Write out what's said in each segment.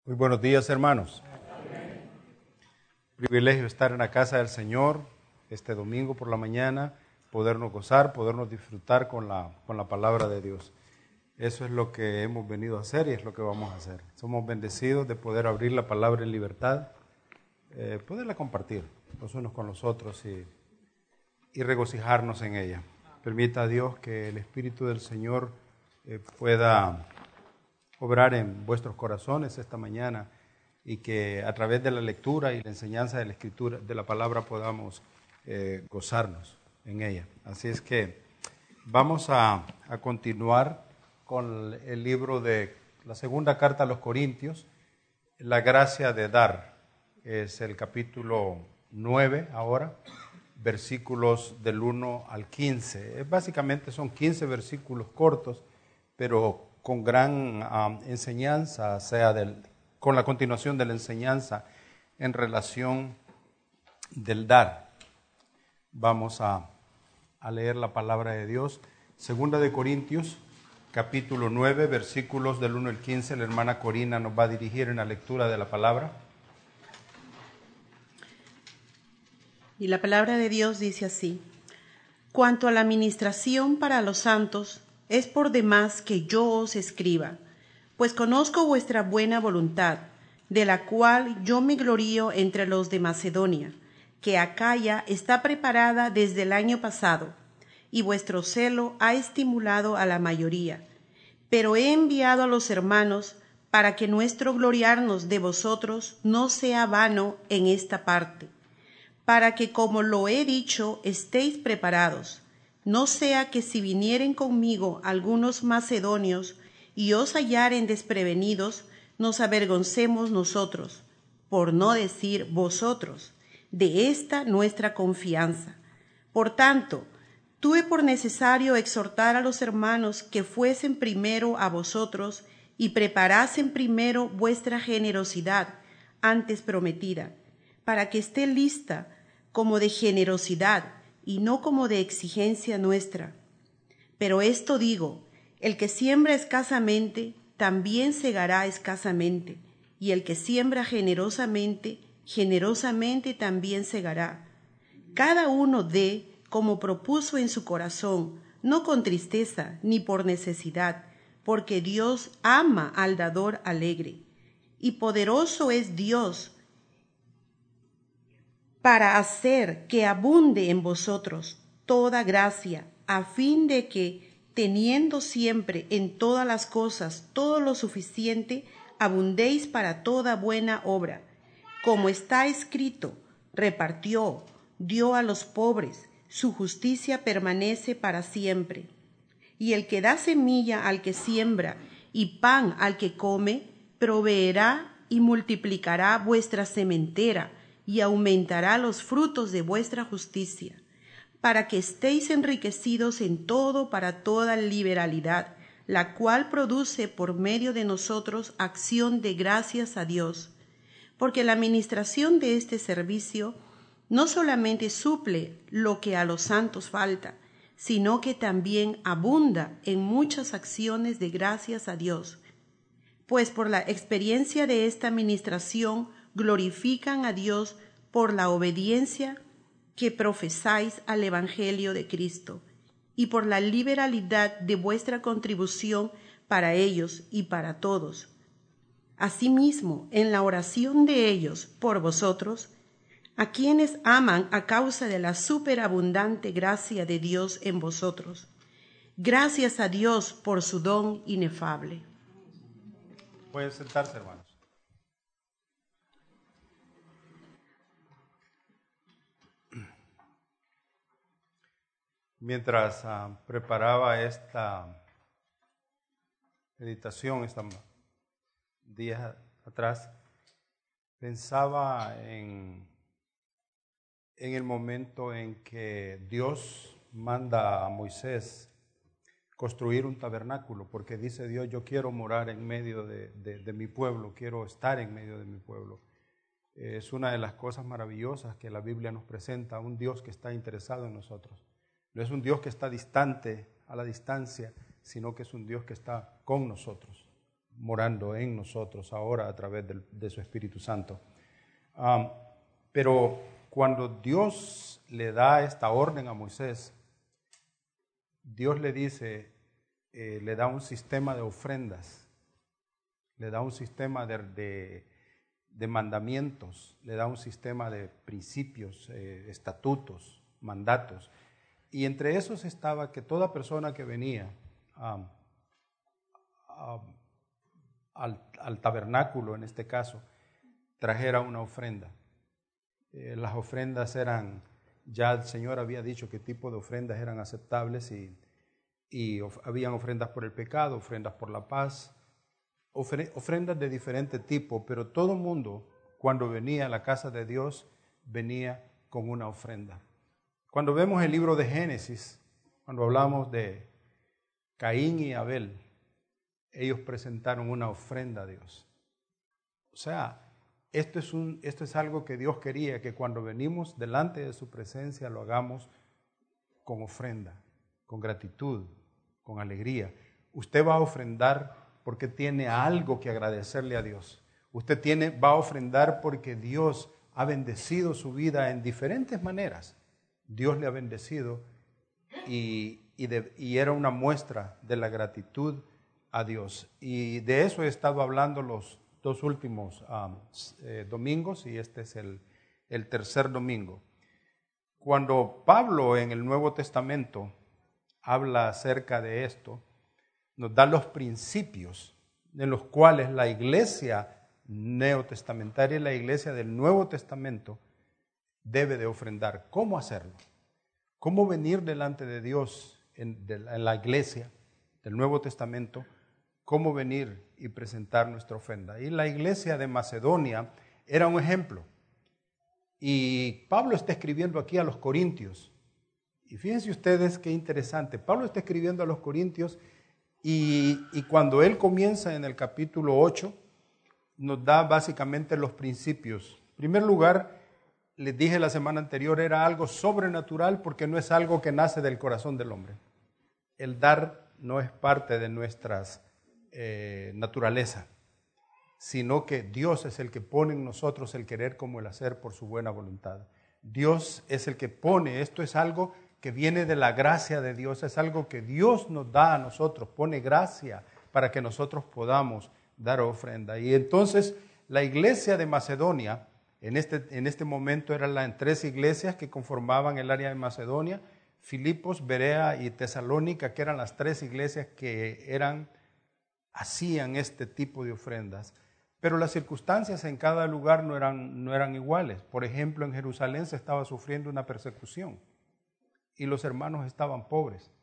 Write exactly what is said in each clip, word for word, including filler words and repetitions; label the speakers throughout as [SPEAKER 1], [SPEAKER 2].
[SPEAKER 1] Muy buenos días, hermanos. Privilegio estar en la casa del Señor este domingo por la mañana, podernos gozar, podernos disfrutar con la, con la palabra de Dios. Eso es lo que hemos venido a hacer y es lo que vamos a hacer. Somos bendecidos de poder abrir la palabra en libertad, eh, poderla compartir los unos con los otros y, y regocijarnos en ella. Permita a Dios que el Espíritu del Señor eh, pueda obrar en vuestros corazones esta mañana y que a través de la lectura y la enseñanza de la Escritura, de la palabra, podamos eh, gozarnos en ella. Así es que vamos a, a continuar con el libro de la segunda carta a los Corintios, la gracia de dar. Es el capítulo nueve ahora, versículos del uno al quince. Básicamente son quince versículos cortos, pero con gran um, enseñanza, sea del, con la continuación de la enseñanza en relación del dar. Vamos a, a leer la palabra de Dios. Segunda de Corintios, capítulo nueve, versículos del uno al quince. La hermana Corina nos va a dirigir en la lectura de la palabra.
[SPEAKER 2] Y la palabra de Dios dice así: cuanto a la ministración para los santos, es por demás que yo os escriba, pues conozco vuestra buena voluntad, de la cual yo me glorío entre los de Macedonia, que Acaya está preparada desde el año pasado, y vuestro celo ha estimulado a la mayoría. Pero he enviado a los hermanos para que nuestro gloriarnos de vosotros no sea vano en esta parte, para que, como lo he dicho, estéis preparados. No sea que si vinieren conmigo algunos macedonios y os hallaren desprevenidos, nos avergoncemos nosotros, por no decir vosotros, de esta nuestra confianza. Por tanto, tuve por necesario exhortar a los hermanos que fuesen primero a vosotros y preparasen primero vuestra generosidad antes prometida, para que esté lista como de generosidad y no como de exigencia nuestra. Pero esto digo, el que siembra escasamente, también segará escasamente, y el que siembra generosamente, generosamente también segará. Cada uno dé como propuso en su corazón, no con tristeza ni por necesidad, porque Dios ama al dador alegre. Y poderoso es Dios para hacer que abunde en vosotros toda gracia, a fin de que, teniendo siempre en todas las cosas todo lo suficiente, abundéis para toda buena obra. Como está escrito, repartió, dio a los pobres, su justicia permanece para siempre. Y el que da semilla al que siembra y pan al que come, proveerá y multiplicará vuestra sementera, y aumentará los frutos de vuestra justicia, para que estéis enriquecidos en todo para toda liberalidad, la cual produce por medio de nosotros acción de gracias a Dios. Porque la administración de este servicio no solamente suple lo que a los santos falta, sino que también abunda en muchas acciones de gracias a Dios. Pues por la experiencia de esta administración glorifican a Dios por la obediencia que profesáis al Evangelio de Cristo, y por la liberalidad de vuestra contribución para ellos y para todos. Asimismo, en la oración de ellos por vosotros, a quienes aman a causa de la superabundante gracia de Dios en vosotros. Gracias a Dios por su don inefable.
[SPEAKER 1] Pueden sentarse, hermanos. Mientras uh, preparaba esta meditación, estos días atrás, pensaba en, en el momento en que Dios manda a Moisés construir un tabernáculo, porque dice Dios, yo quiero morar en medio de, de, de mi pueblo, quiero estar en medio de mi pueblo. Es una de las cosas maravillosas que la Biblia nos presenta, un Dios que está interesado en nosotros. No es un Dios que está distante, a la distancia, sino que es un Dios que está con nosotros, morando en nosotros ahora a través de, de su Espíritu Santo. Um, pero cuando Dios le da esta orden a Moisés, Dios le dice, eh, le da un sistema de ofrendas, le da un sistema de, de, de mandamientos, le da un sistema de principios, eh, estatutos, mandatos. Y entre esos estaba que toda persona que venía um, um, al, al tabernáculo, en este caso, trajera una ofrenda. Eh, las ofrendas eran, ya el Señor había dicho qué tipo de ofrendas eran aceptables y, y of, habían ofrendas por el pecado, ofrendas por la paz, ofre, ofrendas de diferente tipo, pero todo el mundo cuando venía a la casa de Dios venía con una ofrenda. Cuando vemos el libro de Génesis, cuando hablamos de Caín y Abel, ellos presentaron una ofrenda a Dios. O sea, esto es, un, esto es algo que Dios quería, que cuando venimos delante de su presencia lo hagamos con ofrenda, con gratitud, con alegría. Usted va a ofrendar porque tiene algo que agradecerle a Dios. Usted tiene, va a ofrendar porque Dios ha bendecido su vida en diferentes maneras. Dios le ha bendecido y, y, de, y era una muestra de la gratitud a Dios. Y de eso he estado hablando los dos últimos um, eh, domingos y este es el, el tercer domingo. Cuando Pablo en el Nuevo Testamento habla acerca de esto, nos da los principios en los cuales la iglesia neotestamentaria y la iglesia del Nuevo Testamento debe de ofrendar. ¿Cómo hacerlo? ¿Cómo venir delante de Dios en, de, en la iglesia del Nuevo Testamento? ¿Cómo venir y presentar nuestra ofrenda? Y la iglesia de Macedonia era un ejemplo. Y Pablo está escribiendo aquí a los corintios. Y fíjense ustedes qué interesante. Pablo está escribiendo a los corintios y, y cuando él comienza en el capítulo ocho, nos da básicamente los principios. En primer lugar, les dije la semana anterior, era algo sobrenatural porque no es algo que nace del corazón del hombre. El dar no es parte de nuestras eh, naturaleza, sino que Dios es el que pone en nosotros el querer como el hacer por su buena voluntad. Dios es el que pone, esto es algo que viene de la gracia de Dios, es algo que Dios nos da a nosotros, pone gracia para que nosotros podamos dar ofrenda. Y entonces la iglesia de Macedonia, en este, en este momento eran las tres iglesias que conformaban el área de Macedonia, Filipos, Berea y Tesalónica, que eran las tres iglesias que eran, hacían este tipo de ofrendas. Pero las circunstancias en cada lugar no eran, no eran iguales. Por ejemplo, en Jerusalén se estaba sufriendo una persecución y los hermanos estaban pobres.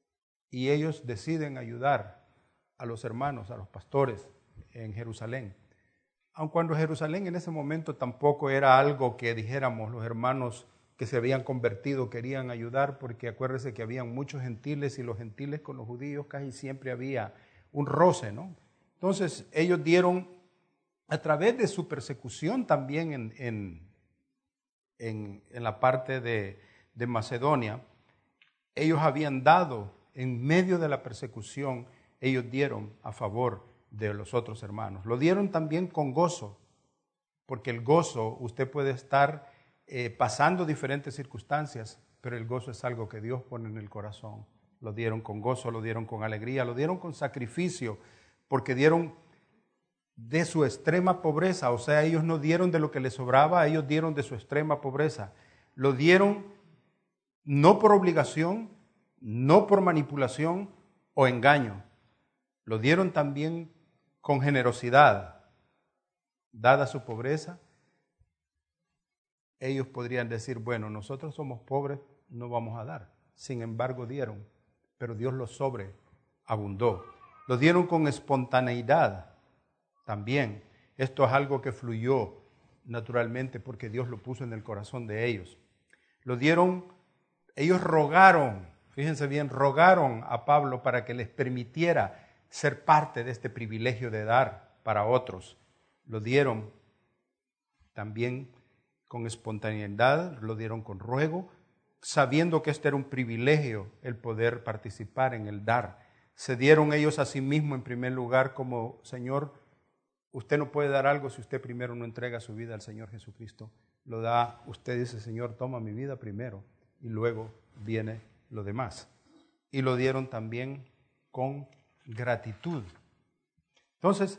[SPEAKER 1] Y ellos deciden ayudar a los hermanos, a los pastores en Jerusalén. Aun cuando Jerusalén en ese momento tampoco era algo que dijéramos los hermanos que se habían convertido querían ayudar, porque acuérdense que habían muchos gentiles y los gentiles con los judíos casi siempre había un roce, ¿no? Entonces ellos dieron, a través de su persecución también en, en, en, en la parte de, de Macedonia, ellos habían dado, en medio de la persecución, ellos dieron a favor de los otros hermanos. Lo dieron también con gozo, porque el gozo, usted puede estar eh, pasando diferentes circunstancias, pero el gozo es algo que Dios pone en el corazón. Lo dieron con gozo, lo dieron con alegría, lo dieron con sacrificio, porque dieron de su extrema pobreza, o sea, ellos no dieron de lo que les sobraba, ellos dieron de su extrema pobreza. Lo dieron no por obligación, no por manipulación o engaño. Lo dieron también con generosidad. Dada su pobreza, ellos podrían decir, bueno, nosotros somos pobres, no vamos a dar. Sin embargo, dieron, pero Dios los sobreabundó. Lo dieron con espontaneidad también. Esto es algo que fluyó naturalmente porque Dios lo puso en el corazón de ellos. Lo dieron, ellos rogaron, fíjense bien, rogaron a Pablo para que les permitiera ser parte de este privilegio de dar para otros. Lo dieron también con espontaneidad, lo dieron con ruego, sabiendo que este era un privilegio el poder participar en el dar se dieron ellos a sí mismos en primer lugar como, Señor, usted no puede dar algo si usted primero no entrega su vida al Señor Jesucristo. Lo da, usted dice, Señor, toma mi vida primero y luego viene lo demás. Y lo dieron también con gratitud. Entonces,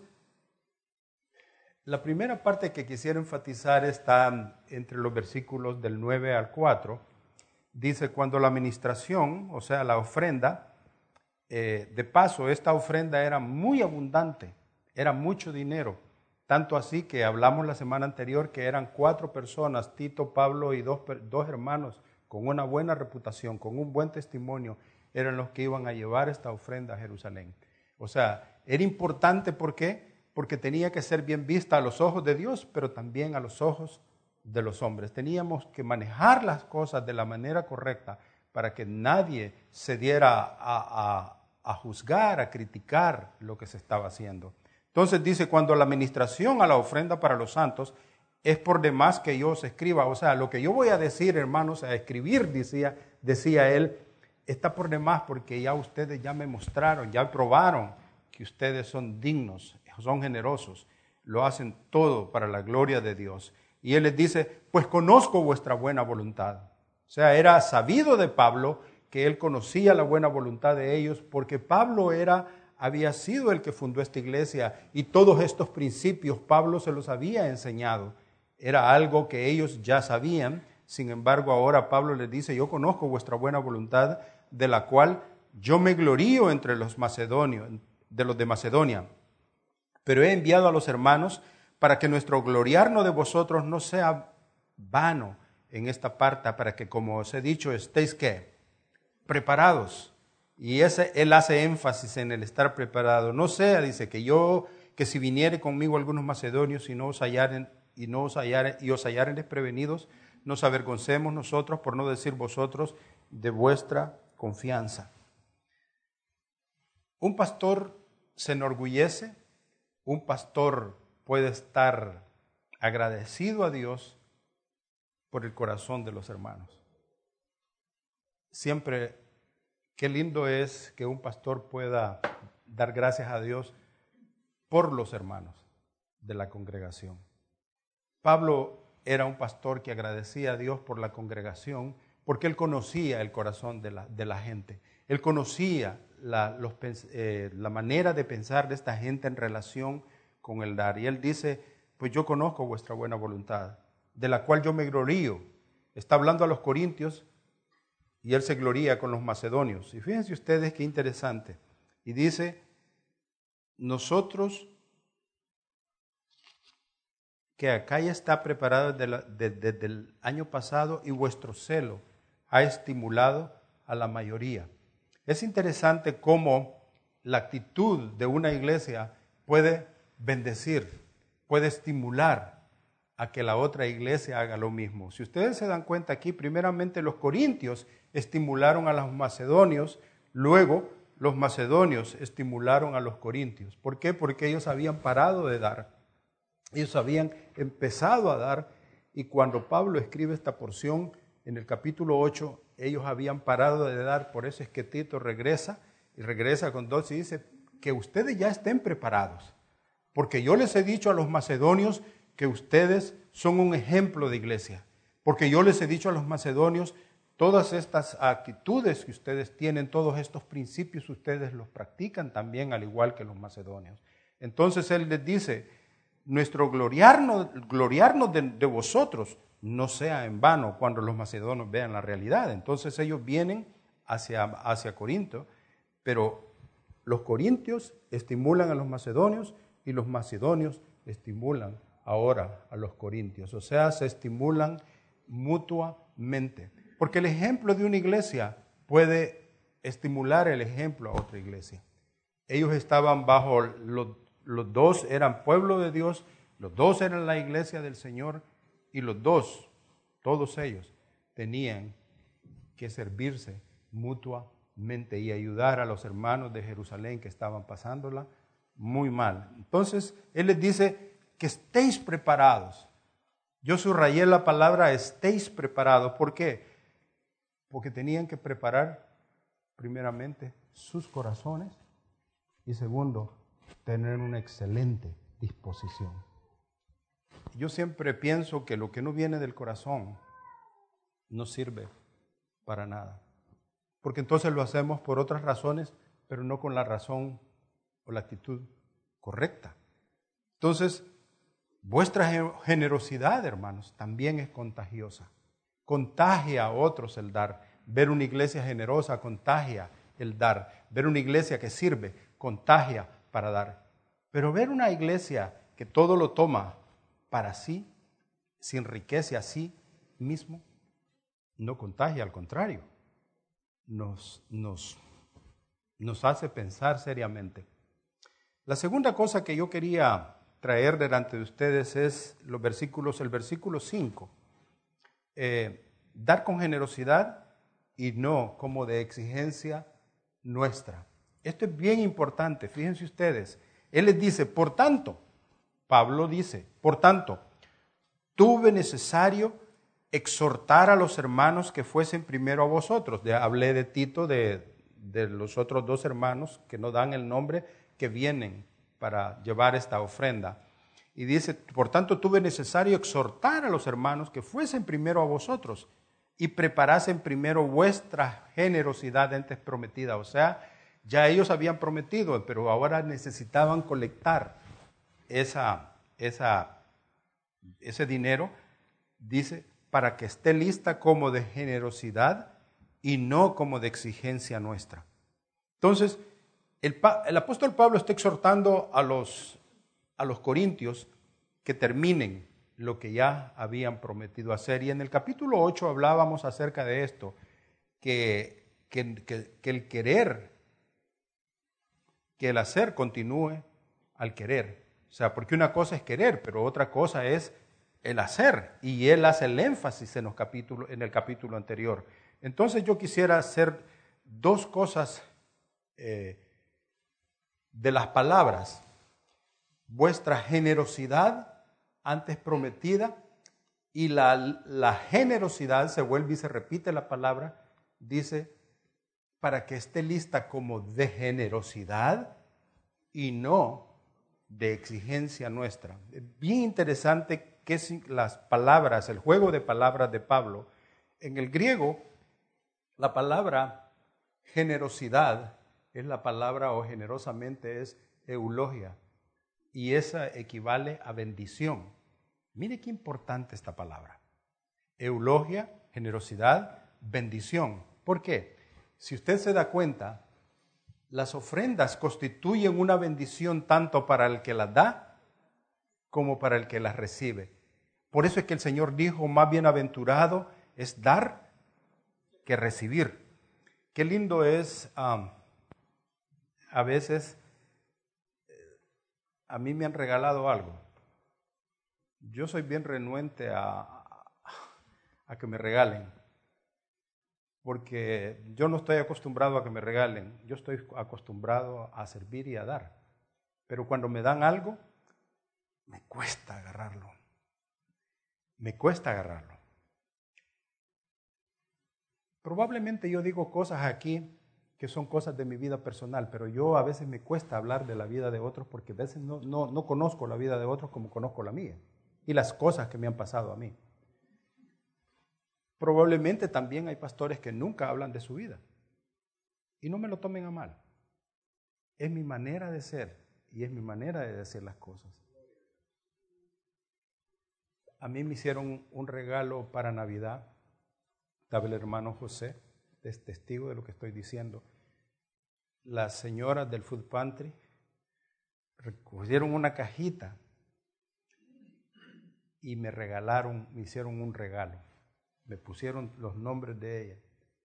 [SPEAKER 1] la primera parte que quisiera enfatizar está entre los versículos del nueve al cuatro. Dice, cuando la administración, o sea, la ofrenda, eh, de paso, esta ofrenda era muy abundante, era mucho dinero, tanto así que hablamos la semana anterior que eran cuatro personas, Tito, Pablo y dos, dos hermanos con una buena reputación, con un buen testimonio, eran los que iban a llevar esta ofrenda a Jerusalén. O sea, era importante, ¿por qué? Porque tenía que ser bien vista a los ojos de Dios, pero también a los ojos de los hombres. Teníamos que manejar las cosas de la manera correcta para que nadie se diera a, a, a juzgar, a criticar lo que se estaba haciendo. Entonces dice, cuando la administración a la ofrenda para los santos es por demás que yo os escriba. O sea, lo que yo voy a decir, hermanos, a escribir, decía, decía él, está por demás porque ya ustedes ya me mostraron, ya probaron que ustedes son dignos, son generosos, lo hacen todo para la gloria de Dios. Y él les dice, pues conozco vuestra buena voluntad. O sea, era sabido de Pablo que él conocía la buena voluntad de ellos, porque Pablo era, había sido el que fundó esta iglesia y todos estos principios Pablo se los había enseñado. Era algo que ellos ya sabían. Sin embargo, ahora Pablo les dice, yo conozco vuestra buena voluntad, de la cual yo me glorío entre los macedonios, de los de Macedonia. Pero he enviado a los hermanos para que nuestro gloriarnos de vosotros no sea vano en esta parte, para que, como os he dicho, estéis ¿qué? Preparados. Y ese, él hace énfasis en el estar preparado. No sea, dice, que yo, que si viniere conmigo algunos macedonios y no os hallaren, y no os hallaren, y os hallaren desprevenidos, nos avergoncemos nosotros, por no decir vosotros, de vuestra confianza. Un pastor se enorgullece, un pastor puede estar agradecido a Dios por el corazón de los hermanos. Siempre, qué lindo es que un pastor pueda dar gracias a Dios por los hermanos de la congregación. Pablo era un pastor que agradecía a Dios por la congregación porque él conocía el corazón de la, de la gente. Él conocía la, los, eh, la manera de pensar de esta gente en relación con el dar. Y él dice, pues yo conozco vuestra buena voluntad, de la cual yo me glorío. Está hablando a los corintios y él se gloría con los macedonios. Y fíjense ustedes qué interesante. Y dice, nosotros, que acá ya está preparado desde, la, de, desde el año pasado y vuestro celo ha estimulado a la mayoría. Es interesante cómo la actitud de una iglesia puede bendecir, puede estimular a que la otra iglesia haga lo mismo. Si ustedes se dan cuenta aquí, primeramente los corintios estimularon a los macedonios, luego los macedonios estimularon a los corintios. ¿Por qué? Porque ellos habían parado de dar. Ellos habían empezado a dar y cuando Pablo escribe esta porción en el capítulo ocho, ellos habían parado de dar, por eso es que Tito regresa y regresa con dos y dice que ustedes ya estén preparados, porque yo les he dicho a los macedonios que ustedes son un ejemplo de iglesia, porque yo les he dicho a los macedonios todas estas actitudes que ustedes tienen, todos estos principios ustedes los practican también al igual que los macedonios. Entonces él les dice, nuestro gloriarnos, gloriarnos de, de vosotros no sea en vano cuando los macedonios vean la realidad. Entonces ellos vienen hacia, hacia Corinto, pero los corintios estimulan a los macedonios y los macedonios estimulan ahora a los corintios. O sea, se estimulan mutuamente. Porque el ejemplo de una iglesia puede estimular el ejemplo a otra iglesia. Ellos estaban bajo los Los dos eran pueblo de Dios, los dos eran la iglesia del Señor y los dos, todos ellos, tenían que servirse mutuamente y ayudar a los hermanos de Jerusalén que estaban pasándola muy mal. Entonces, Él les dice que estéis preparados. Yo subrayé la palabra estéis preparados. ¿Por qué? Porque tenían que preparar primeramente sus corazones Y segundo, tener una excelente disposición. Yo siempre pienso que lo que no viene del corazón no sirve para nada. Porque entonces lo hacemos por otras razones, pero no con la razón o la actitud correcta. Entonces, vuestra generosidad, hermanos, también es contagiosa. Contagia a otros el dar. Ver una iglesia generosa contagia el dar. Ver una iglesia que sirve contagia para dar. Pero ver una iglesia que todo lo toma para sí, se enriquece a sí mismo, no contagia, al contrario, nos, nos, nos hace pensar seriamente. La segunda cosa que yo quería traer delante de ustedes es los versículos, el versículo cinco. Eh, dar con generosidad y no como de exigencia nuestra. Esto es bien importante, fíjense ustedes. Él les dice, por tanto, Pablo dice, por tanto, tuve necesario exhortar a los hermanos que fuesen primero a vosotros. De, hablé de Tito, de, de los otros dos hermanos que no dan el nombre, que vienen para llevar esta ofrenda. Y dice, por tanto, tuve necesario exhortar a los hermanos que fuesen primero a vosotros y preparasen primero vuestra generosidad antes prometida. O sea, ya ellos habían prometido, pero ahora necesitaban colectar esa, esa, ese dinero, dice, para que esté lista como de generosidad y no como de exigencia nuestra. Entonces, el, el apóstol Pablo está exhortando a los, a los corintios que terminen lo que ya habían prometido hacer. Y en el capítulo ocho hablábamos acerca de esto, que, que, que, que el querer, que el hacer continúe al querer. O sea, porque una cosa es querer, pero otra cosa es el hacer. Y él hace el énfasis en, los capítulos, en el capítulo anterior. Entonces yo quisiera hacer dos cosas eh, de las palabras. Vuestra generosidad antes prometida, y la, la generosidad se vuelve y se repite la palabra, dice, para que esté lista como de generosidad y no de exigencia nuestra. Es bien interesante que las palabras, el juego de palabras de Pablo. En el griego, la palabra generosidad es la palabra, o generosamente es eulogia, y esa equivale a bendición. Mire qué importante esta palabra. Eulogia, generosidad, bendición. ¿Por qué? Si usted se da cuenta, las ofrendas constituyen una bendición tanto para el que las da como para el que las recibe. Por eso es que el Señor dijo, más bienaventurado es dar que recibir. Qué lindo es, um, a veces, a mí me han regalado algo. Yo soy bien renuente a, a, a que me regalen, porque yo no estoy acostumbrado a que me regalen, yo estoy acostumbrado a servir y a dar. Pero cuando me dan algo, me cuesta agarrarlo, me cuesta agarrarlo. Probablemente yo digo cosas aquí que son cosas de mi vida personal, pero yo a veces me cuesta hablar de la vida de otros porque a veces no, no, no conozco la vida de otros como conozco la mía y las cosas que me han pasado a mí. Probablemente también hay pastores que nunca hablan de su vida y no me lo tomen a mal. Es mi manera de ser y es mi manera de decir las cosas. A mí me hicieron un regalo para Navidad, estaba el hermano José, es testigo de lo que estoy diciendo. Las señoras del Food Pantry recogieron una cajita y me regalaron, me hicieron un regalo. Me pusieron los nombres de ellas.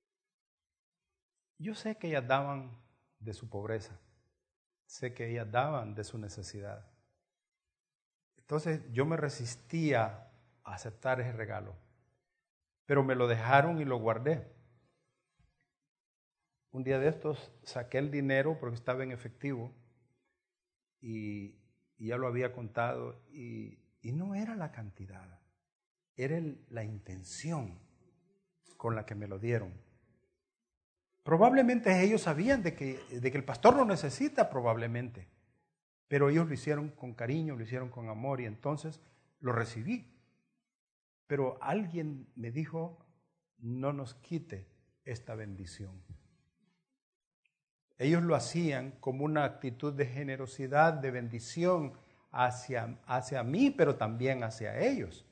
[SPEAKER 1] Yo sé que ellas daban de su pobreza, sé que ellas daban de su necesidad. Entonces yo me resistía a aceptar ese regalo, pero me lo dejaron y lo guardé. Un día de estos saqué el dinero porque estaba en efectivo y, y ya lo había contado y, y no era la cantidad, era el, la intención con la que me lo dieron. Probablemente ellos sabían de que, de que el pastor lo necesita, probablemente. Pero ellos lo hicieron con cariño, lo hicieron con amor y entonces lo recibí. Pero alguien me dijo, no nos quite esta bendición. Ellos lo hacían como una actitud de generosidad, de bendición hacia, hacia mí, pero también hacia ellos.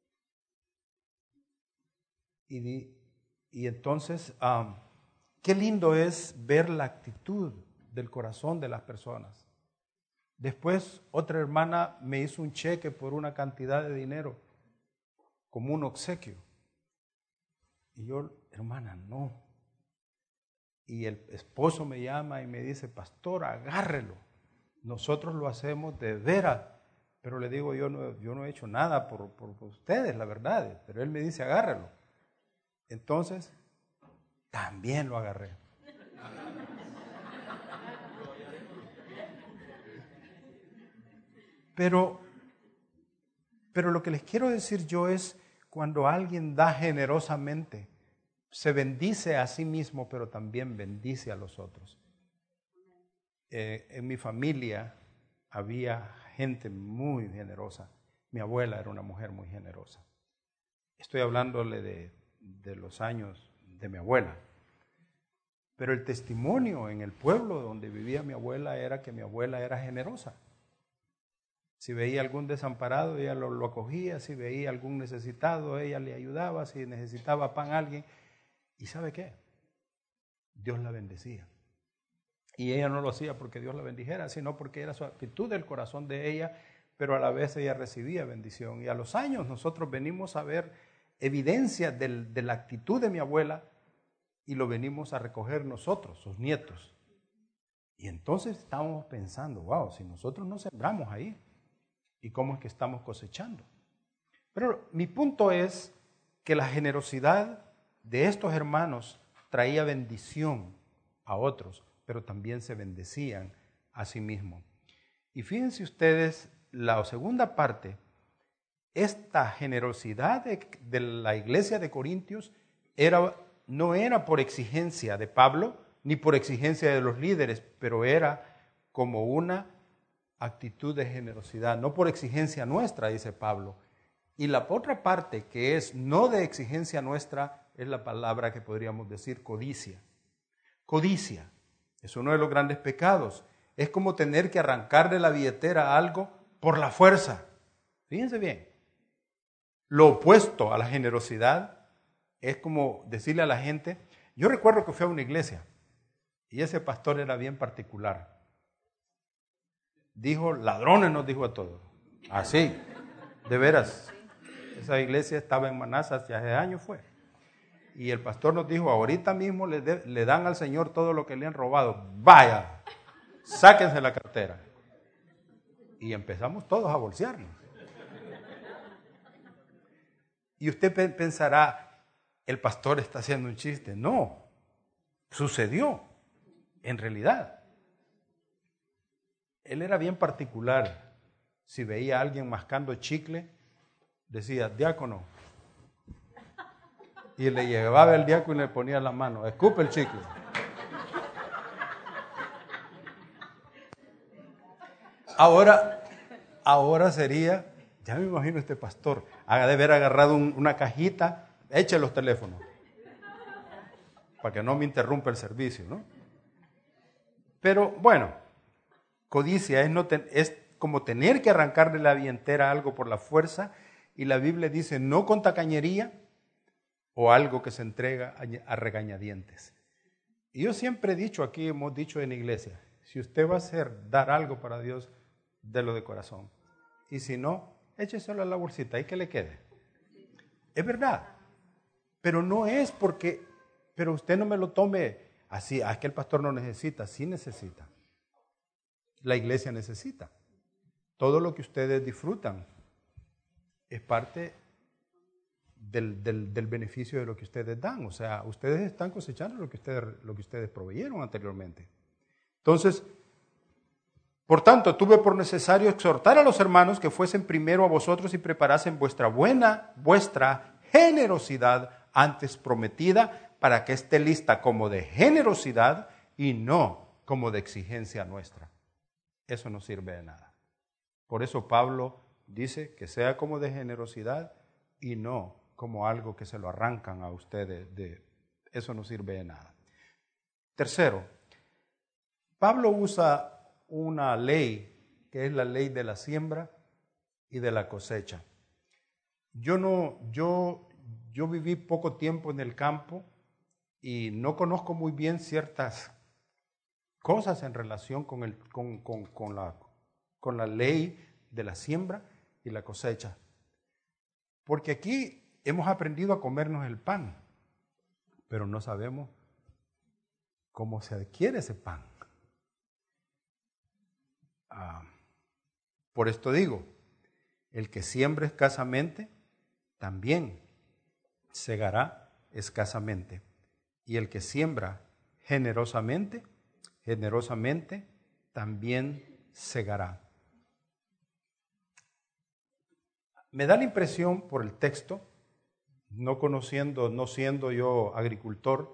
[SPEAKER 1] Y, di, y entonces, um, qué lindo es ver la actitud del corazón de las personas. Después, otra hermana me hizo un cheque por una cantidad de dinero, como un obsequio. Y yo, hermana, no. Y el esposo me llama y me dice, pastor, agárrelo. Nosotros lo hacemos de veras. Pero le digo, yo no, yo no he hecho nada por, por, por ustedes, la verdad. Pero él me dice, agárrelo. Entonces, también lo agarré. Pero, pero lo que les quiero decir yo es, cuando alguien da generosamente, se bendice a sí mismo, pero también bendice a los otros. Eh, en mi familia había gente muy generosa. Mi abuela era una mujer muy generosa. Estoy hablándole de, de los años de mi abuela. Pero el testimonio en el pueblo donde vivía mi abuela era que mi abuela era generosa. Si veía algún desamparado, ella lo, lo acogía. Si veía algún necesitado, ella le ayudaba. Si necesitaba pan a alguien. ¿Y sabe qué? Dios la bendecía. Y ella no lo hacía porque Dios la bendijera, sino porque era su actitud del corazón de ella, pero a la vez ella recibía bendición. Y a los años nosotros venimos a ver evidencia del, de la actitud de mi abuela y lo venimos a recoger nosotros, sus nietos. Y entonces estábamos pensando, wow, si nosotros no sembramos ahí, ¿y cómo es que estamos cosechando? Pero mi punto es que la generosidad de estos hermanos traía bendición a otros, pero también se bendecían a sí mismos. Y fíjense ustedes, la segunda parte, esta generosidad de, de la iglesia de Corintios era, no era por exigencia de Pablo, ni por exigencia de los líderes, pero era como una actitud de generosidad, no por exigencia nuestra, dice Pablo. Y la otra parte, que es no de exigencia nuestra, es la palabra que podríamos decir codicia. Codicia es uno de los grandes pecados. Es como tener que arrancar de la billetera algo por la fuerza. Fíjense bien. Lo opuesto a la generosidad es como decirle a la gente, yo recuerdo que fui a una iglesia y ese pastor era bien particular. Dijo, ladrones nos dijo a todos. Así, de veras. Esa iglesia estaba en Manassas, ya hace años fue. Y el pastor nos dijo, ahorita mismo le, de, le dan al Señor todo lo que le han robado. Vaya, sáquense la cartera. Y empezamos todos a bolsearnos. Y usted pensará, el pastor está haciendo un chiste. No, sucedió, en realidad. Él era bien particular. Si veía a alguien mascando chicle, decía, diácono. Y le llevaba el diácono y le ponía la mano, escupe el chicle. Ahora, ahora sería, ya me imagino este pastor, haga de haber agarrado un, una cajita, eche los teléfonos, para que no me interrumpa el servicio, ¿no? Pero bueno, codicia es, no ten, es como tener que arrancarle la billetera algo por la fuerza, y la Biblia dice, no con tacañería, o algo que se entrega a regañadientes. Y yo siempre he dicho, aquí hemos dicho en la iglesia, si usted va a hacer, dar algo para Dios, délo de corazón. Y si no, écheselo a la bolsita y que le quede. Es verdad. Pero no es porque, pero usted no me lo tome así, ah, es que el pastor no necesita, sí necesita. La iglesia necesita. Todo lo que ustedes disfrutan es parte Del, del, del beneficio de lo que ustedes dan. O sea, ustedes están cosechando lo que ustedes, lo que ustedes proveyeron anteriormente. Entonces, por tanto, tuve por necesario exhortar a los hermanos que fuesen primero a vosotros y preparasen vuestra buena, vuestra generosidad antes prometida, para que esté lista como de generosidad y no como de exigencia nuestra. Eso no sirve de nada. Por eso Pablo dice que sea como de generosidad y no como algo que se lo arrancan a ustedes. De, eso no sirve de nada. Tercero, Pablo usa una ley que es la ley de la siembra y de la cosecha. Yo no, yo, yo viví poco tiempo en el campo y no conozco muy bien ciertas cosas en relación con, el, con, con, con, la, con la ley de la siembra y la cosecha. Porque aquí hemos aprendido a comernos el pan, pero no sabemos cómo se adquiere ese pan. Ah, por esto digo, el que siembra escasamente, también segará escasamente. Y el que siembra generosamente, generosamente, también segará. Me da la impresión por el texto, no conociendo, no siendo yo agricultor,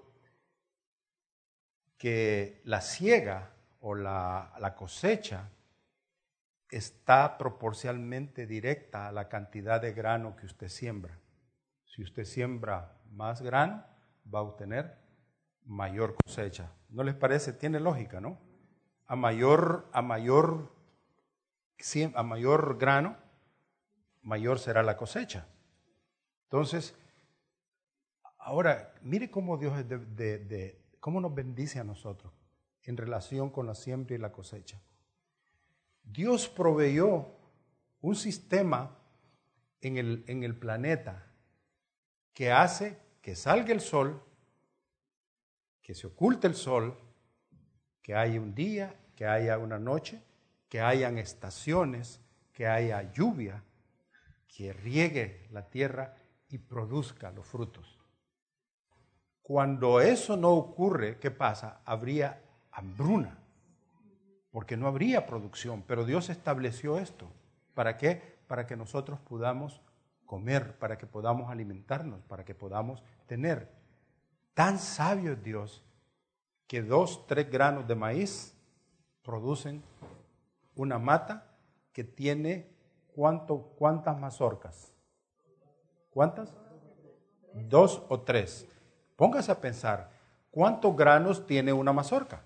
[SPEAKER 1] que la siega o la, la cosecha está proporcionalmente directa a la cantidad de grano que usted siembra. Si usted siembra más grano, va a obtener mayor cosecha. ¿No les parece? Tiene lógica, ¿no? A mayor, a mayor, a mayor grano, mayor será la cosecha. Entonces, ahora, mire cómo Dios es de, de, de, cómo nos bendice a nosotros en relación con la siembra y la cosecha. Dios proveyó un sistema en el, en el planeta que hace que salga el sol, que se oculte el sol, que haya un día, que haya una noche, que hayan estaciones, que haya lluvia, que riegue la tierra y produzca los frutos. Cuando eso no ocurre, ¿qué pasa? Habría hambruna, porque no habría producción, pero Dios estableció esto. ¿Para qué? Para que nosotros podamos comer, para que podamos alimentarnos, para que podamos tener. Tan sabio es Dios que dos, tres granos de maíz producen una mata que tiene ¿cuánto, cuántas mazorcas? ¿Cuántas? Dos o tres. Póngase a pensar, ¿cuántos granos tiene una mazorca?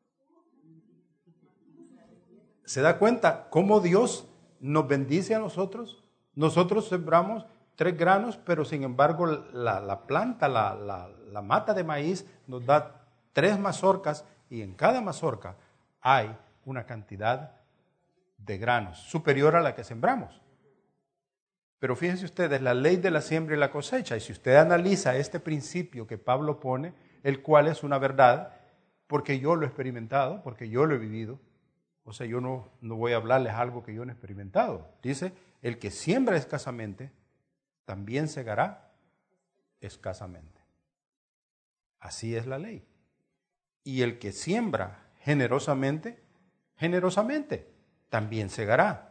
[SPEAKER 1] ¿Se da cuenta cómo Dios nos bendice a nosotros? Nosotros sembramos tres granos, pero sin embargo la, la planta, la, la, la mata de maíz nos da tres mazorcas y en cada mazorca hay una cantidad de granos superior a la que sembramos. Pero fíjense ustedes, la ley de la siembra y la cosecha, y si usted analiza este principio que Pablo pone, el cual es una verdad, porque yo lo he experimentado, porque yo lo he vivido, o sea, yo no, no voy a hablarles algo que yo no he experimentado. Dice, el que siembra escasamente, también segará escasamente. Así es la ley. Y el que siembra generosamente, generosamente, también segará.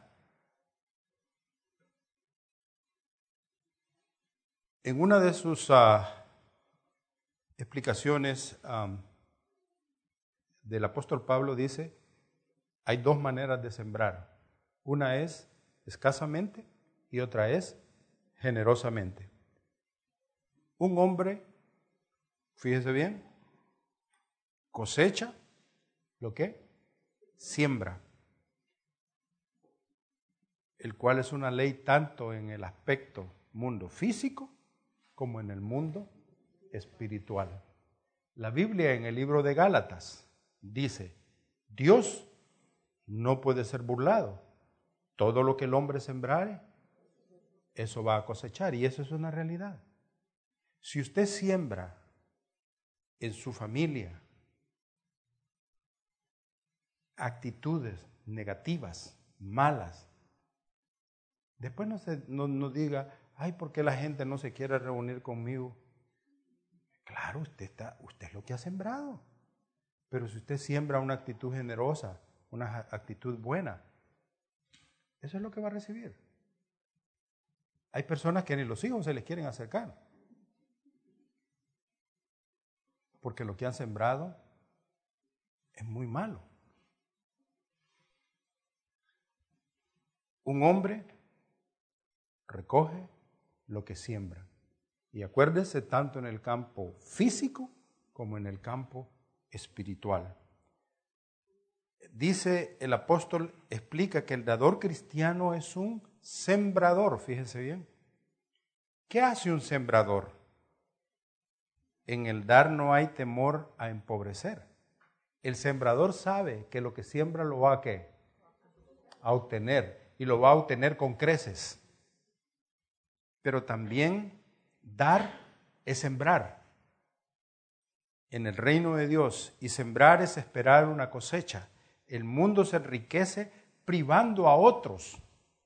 [SPEAKER 1] En una de sus uh, explicaciones um, del apóstol Pablo dice, hay dos maneras de sembrar. Una es escasamente y otra es generosamente. Un hombre, fíjese bien, cosecha lo que siembra, el cual es una ley tanto en el aspecto mundo físico como en el mundo espiritual. La Biblia en el libro de Gálatas dice, Dios no puede ser burlado. Todo lo que el hombre sembrare, eso va a cosechar, y eso es una realidad. Si usted siembra en su familia actitudes negativas, malas, después no, se, no, no diga, ay, ¿por qué la gente no se quiere reunir conmigo? Claro, usted, está, usted es lo que ha sembrado. Pero si usted siembra una actitud generosa, una actitud buena, eso es lo que va a recibir. Hay personas que ni los hijos se les quieren acercar. porque lo que han sembrado es muy malo. Un hombre recoge lo que siembra. Y acuérdese, tanto en el campo físico como en el campo espiritual. Dice el apóstol, explica que el dador cristiano es un sembrador, fíjense bien. ¿Qué hace un sembrador? En el dar no hay temor a empobrecer. El sembrador sabe que lo que siembra lo va a ¿qué? A obtener, y lo va a obtener con creces. Pero también dar es sembrar en el reino de Dios, y sembrar es esperar una cosecha. El mundo se enriquece privando a otros,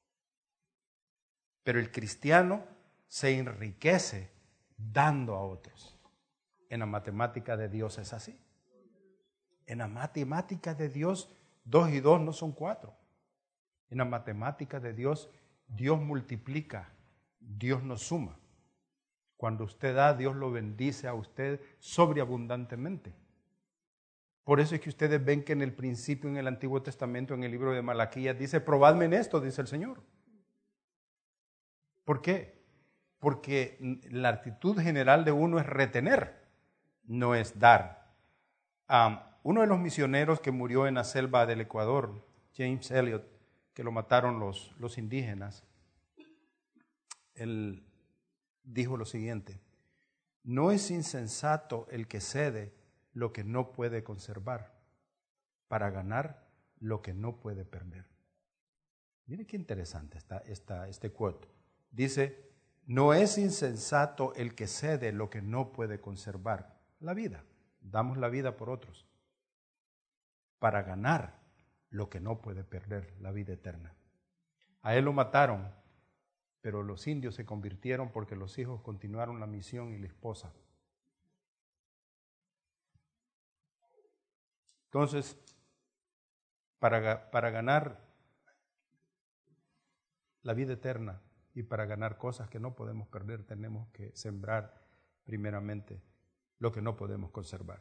[SPEAKER 1] pero el cristiano se enriquece dando a otros. En la matemática de Dios es así. En la matemática de Dios, dos y dos no son cuatro. En la matemática de Dios, Dios multiplica, Dios no suma. Cuando usted da, Dios lo bendice a usted sobreabundantemente. Por eso es que ustedes ven que en el principio, en el Antiguo Testamento, en el libro de Malaquías, dice, probadme en esto, dice el Señor. ¿Por qué? Porque la actitud general de uno es retener, no es dar. Um, uno de los misioneros que murió en la selva del Ecuador, James Elliot, que lo mataron los, los indígenas, él dijo lo siguiente: no es insensato el que cede lo que no puede conservar para ganar lo que no puede perder. Mire qué interesante está esta, este quote. Dice, no es insensato el que cede lo que no puede conservar. La vida. Damos la vida por otros para ganar lo que no puede perder, la vida eterna. A él lo mataron, pero los indios se convirtieron porque los hijos continuaron la misión y la esposa. Entonces, para, para ganar la vida eterna y para ganar cosas que no podemos perder, tenemos que sembrar primeramente lo que no podemos conservar.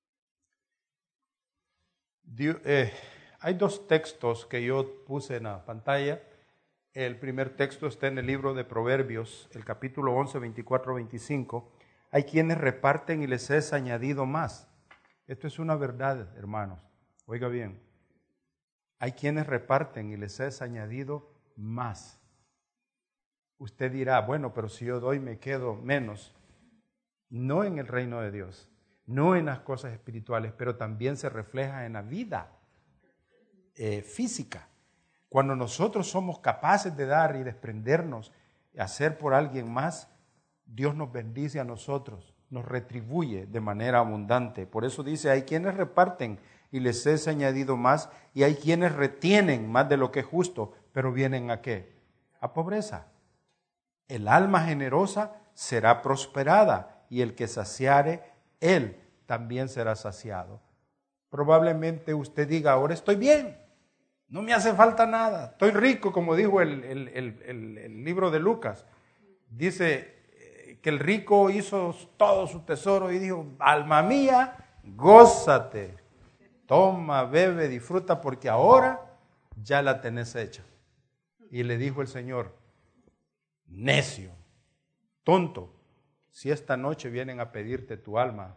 [SPEAKER 1] Dios, eh, hay dos textos que yo puse en la pantalla. El primer texto está en el libro de Proverbios, el capítulo once, veinticuatro, veinticinco. Hay quienes reparten y les es añadido más. Esto es una verdad, hermanos. Oiga bien. Hay quienes reparten y les es añadido más. Usted dirá, bueno, pero si yo doy me quedo menos. No en el reino de Dios, no en las cosas espirituales, pero también se refleja en la vida eh, física. Cuando nosotros somos capaces de dar y desprendernos, hacer por alguien más, Dios nos bendice a nosotros, nos retribuye de manera abundante. Por eso dice, hay quienes reparten y les es añadido más, y hay quienes retienen más de lo que es justo, pero vienen ¿a qué? A pobreza. El alma generosa será prosperada, y el que saciare, él también será saciado. Probablemente usted diga, ahora estoy bien, no me hace falta nada, estoy rico, como dijo el, el, el, el, el libro de Lucas. Dice que el rico hizo todo su tesoro y dijo, alma mía, gózate, toma, bebe, disfruta, porque ahora ya la tenés hecha. Y le dijo el Señor, necio, tonto, si esta noche vienen a pedirte tu alma,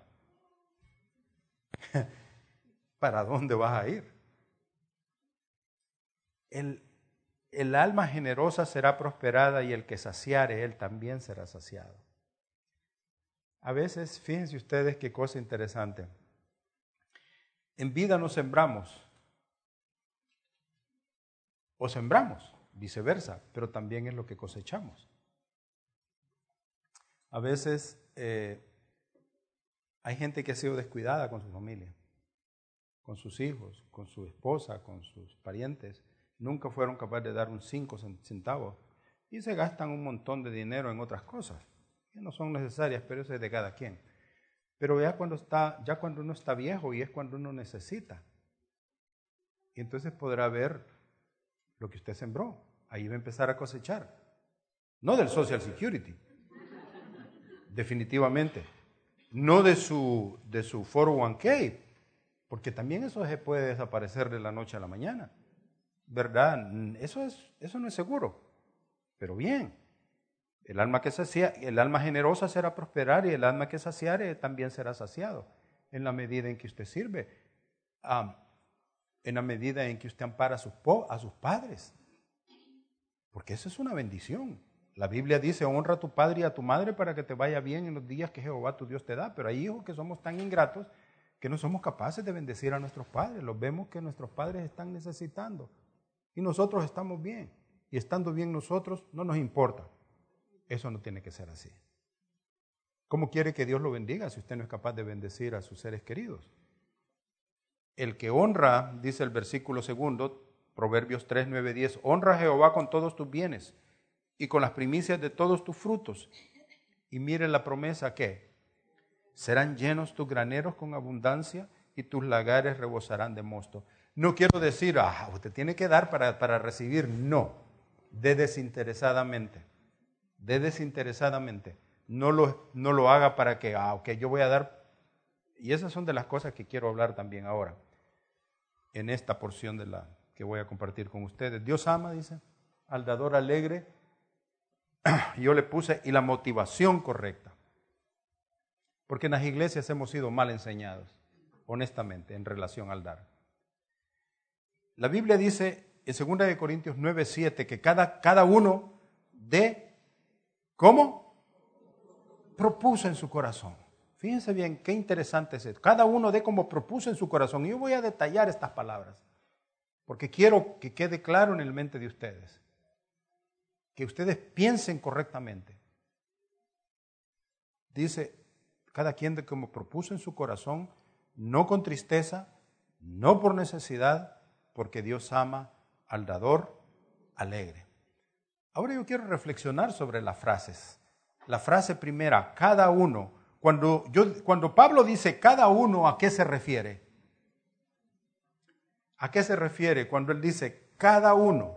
[SPEAKER 1] ¿para dónde vas a ir? El, el alma generosa será prosperada y el que saciare, él también será saciado. A veces, fíjense ustedes qué cosa interesante. En vida nos sembramos o sembramos, viceversa, pero también es lo que cosechamos. A veces eh, hay gente que ha sido descuidada con su familia, con sus hijos, con su esposa, con sus parientes. Nunca fueron capaces de dar un cinco centavos y se gastan un montón de dinero en otras cosas que no son necesarias, pero eso es de cada quien. Pero ya cuando, está, ya cuando uno está viejo y es cuando uno necesita, y entonces podrá ver lo que usted sembró. Ahí va a empezar a cosechar. No del Social Security, definitivamente, no de su, de su cuatro oh uno k, porque también eso se puede desaparecer de la noche a la mañana, ¿verdad? Eso, es, eso no es seguro, pero bien, el alma que sacia, el alma generosa será prosperar y el alma que saciare también será saciado, en la medida en que usted sirve, um, en la medida en que usted ampara a sus, a sus padres, porque eso es una bendición. La Biblia dice, honra a tu padre y a tu madre para que te vaya bien en los días que Jehová tu Dios te da. Pero hay hijos que somos tan ingratos que no somos capaces de bendecir a nuestros padres. Los vemos que nuestros padres están necesitando y nosotros estamos bien. Y estando bien nosotros no nos importa. Eso no tiene que ser así. ¿Cómo quiere que Dios lo bendiga si usted no es capaz de bendecir a sus seres queridos? El que honra, dice el versículo segundo, Proverbios tres, nueve, diez, honra a Jehová con todos tus bienes y con las primicias de todos tus frutos. Y mire la promesa que serán llenos tus graneros con abundancia y tus lagares rebosarán de mosto. No quiero decir, ah, usted tiene que dar para, para recibir. No, de desinteresadamente. De desinteresadamente. No lo, no lo haga para que, ah, ok, yo voy a dar. Y esas son de las cosas que quiero hablar también ahora, en esta porción de la que voy a compartir con ustedes. Dios ama, dice, al dador alegre. Yo le puse, y la motivación correcta. Porque en las iglesias hemos sido mal enseñados, honestamente, en relación al dar. La Biblia dice en segunda de Corintios nueve, siete, que cada, cada uno dé, ¿cómo? Propuso en su corazón. Fíjense bien, qué interesante es esto. Cada uno dé como propuso en su corazón. Y yo voy a detallar estas palabras, porque quiero que quede claro en el mente de ustedes. Que ustedes piensen correctamente. Dice, cada quien de como propuso en su corazón, no con tristeza, no por necesidad, porque Dios ama al dador alegre. Ahora yo quiero reflexionar sobre las frases. La frase primera, cada uno. Cuando, yo, cuando Pablo dice cada uno, ¿a qué se refiere? ¿A qué se refiere cuando él dice cada uno?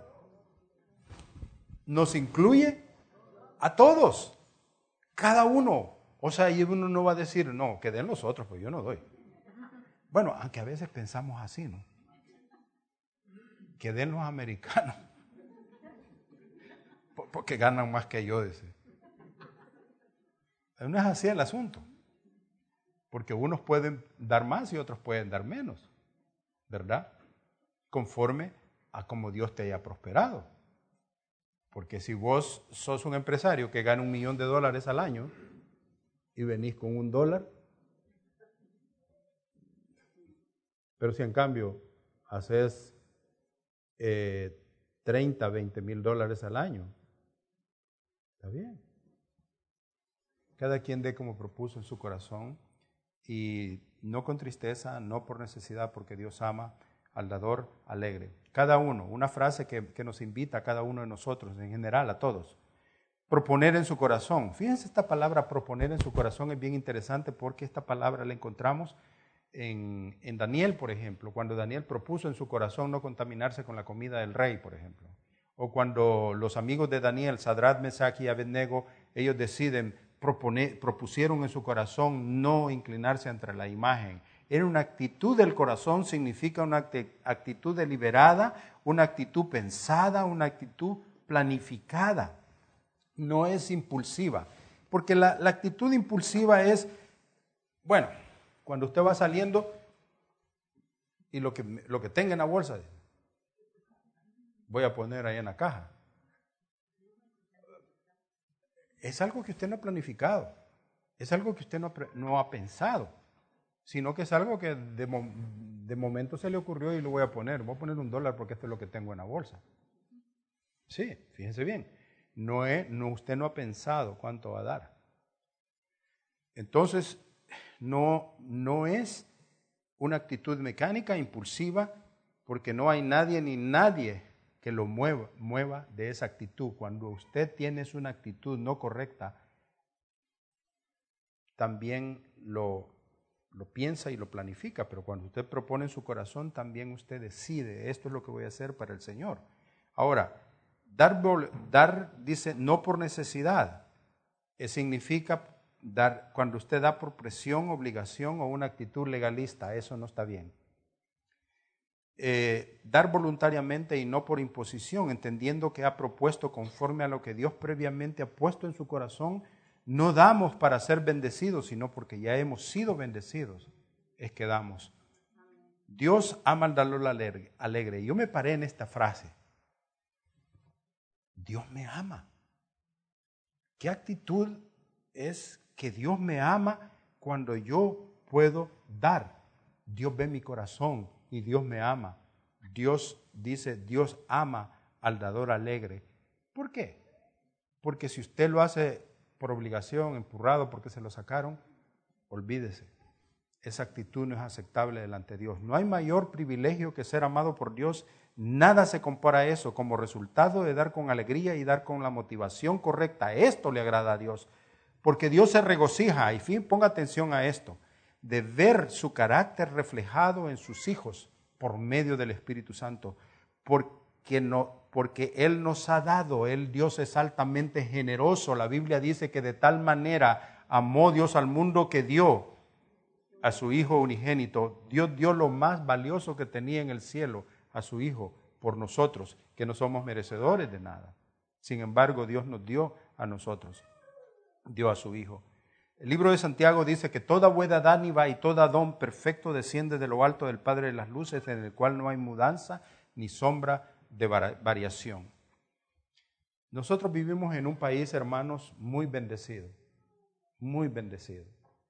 [SPEAKER 1] Nos incluye a todos, cada uno. O sea, y uno no va a decir, no, que den los otros, pues yo no doy. Bueno, aunque a veces pensamos así, ¿no? Que den los americanos, porque ganan más que yo, dice. No es así el asunto, porque unos pueden dar más y otros pueden dar menos, ¿verdad? Conforme a como Dios te haya prosperado. Porque si vos sos un empresario que gana un millón de dólares al año y venís con un dólar, pero si en cambio haces eh, treinta, veinte mil dólares al año, está bien. Cada quien dé como propuso en su corazón y no con tristeza, no por necesidad, porque Dios ama al dador alegre. Cada uno, una frase que, que nos invita a cada uno de nosotros, en general a todos. Proponer en su corazón. Fíjense, esta palabra proponer en su corazón es bien interesante porque esta palabra la encontramos en, en Daniel, por ejemplo, cuando Daniel propuso en su corazón no contaminarse con la comida del rey, por ejemplo. O cuando los amigos de Daniel, Sadrach, Mesach y Abednego, ellos deciden, proponer, propusieron en su corazón no inclinarse ante la imagen. Era una actitud del corazón, significa una actitud deliberada, una actitud pensada, una actitud planificada. No es impulsiva, porque la, la actitud impulsiva es, bueno, cuando usted va saliendo y lo que, lo que tenga en la bolsa, voy a poner ahí en la caja. Es algo que usted no ha planificado, es algo que usted no, no ha pensado, sino que es algo que de, de momento se le ocurrió y lo voy a poner. Voy a poner un dólar porque esto es lo que tengo en la bolsa. Sí, fíjense bien. No es, no, usted no ha pensado cuánto va a dar. Entonces, no, no es una actitud mecánica, impulsiva, porque no hay nadie ni nadie que lo mueva, mueva de esa actitud. Cuando usted tiene una actitud no correcta, también lo, lo piensa y lo planifica, pero cuando usted propone en su corazón, también usted decide, esto es lo que voy a hacer para el Señor. Ahora, Dar, dar, dice, no por necesidad, eh, significa dar, cuando usted da por presión, obligación o una actitud legalista, eso no está bien. Eh, dar voluntariamente y no por imposición, entendiendo que ha propuesto conforme a lo que Dios previamente ha puesto en su corazón. No damos para ser bendecidos, sino porque ya hemos sido bendecidos, es que damos. Dios ama al dador alegre. Yo me paré en esta frase. Dios me ama. ¿Qué actitud es que Dios me ama cuando yo puedo dar? Dios ve mi corazón y Dios me ama. Dios dice, Dios ama al dador alegre. ¿Por qué? Porque si usted lo hace por obligación, empurrado porque se lo sacaron, olvídese. Esa actitud no es aceptable delante de Dios. No hay mayor privilegio que ser amado por Dios. Nada se compara a eso como resultado de dar con alegría y dar con la motivación correcta. Esto le agrada a Dios. Porque Dios se regocija, y fin, ponga atención a esto, de ver su carácter reflejado en sus hijos por medio del Espíritu Santo. Porque, no, porque Él nos ha dado, Él, Dios es altamente generoso. La Biblia dice que de tal manera amó Dios al mundo que dio a su Hijo unigénito. Dios dio lo más valioso que tenía en el cielo, a su Hijo, por nosotros, que no somos merecedores de nada. Sin embargo, Dios nos dio a nosotros, dio a su Hijo. El libro de Santiago dice que toda buena dádiva y todo don perfecto desciende de lo alto del Padre de las luces, en el cual no hay mudanza ni sombra de variación. Nosotros vivimos en un país, hermanos, muy bendecido, muy bendecido.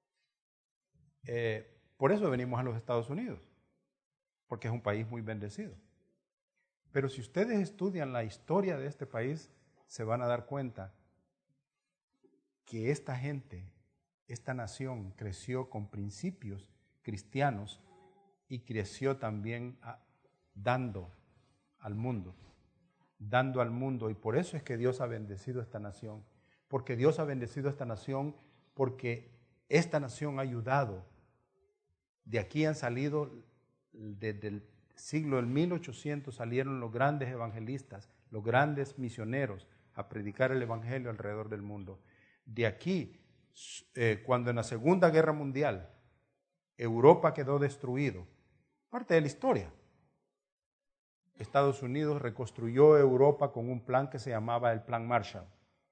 [SPEAKER 1] Eh, por eso venimos a los Estados Unidos, porque es un país muy bendecido. Pero si ustedes estudian la historia de este país, se van a dar cuenta que esta gente, esta nación creció con principios cristianos y creció también a, dando al mundo, dando al mundo. Y por eso es que Dios ha bendecido esta nación, porque Dios ha bendecido esta nación, porque esta nación ha ayudado. De aquí han salido, desde el siglo del mil ochocientos salieron los grandes evangelistas, los grandes misioneros a predicar el evangelio alrededor del mundo. De aquí, eh, cuando en la Segunda Guerra Mundial Europa quedó destruido, parte de la historia, Estados Unidos reconstruyó Europa con un plan que se llamaba el Plan Marshall.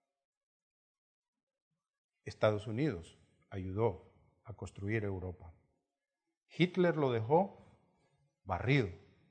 [SPEAKER 1] Estados Unidos ayudó a construir Europa. Hitler lo dejó barrido.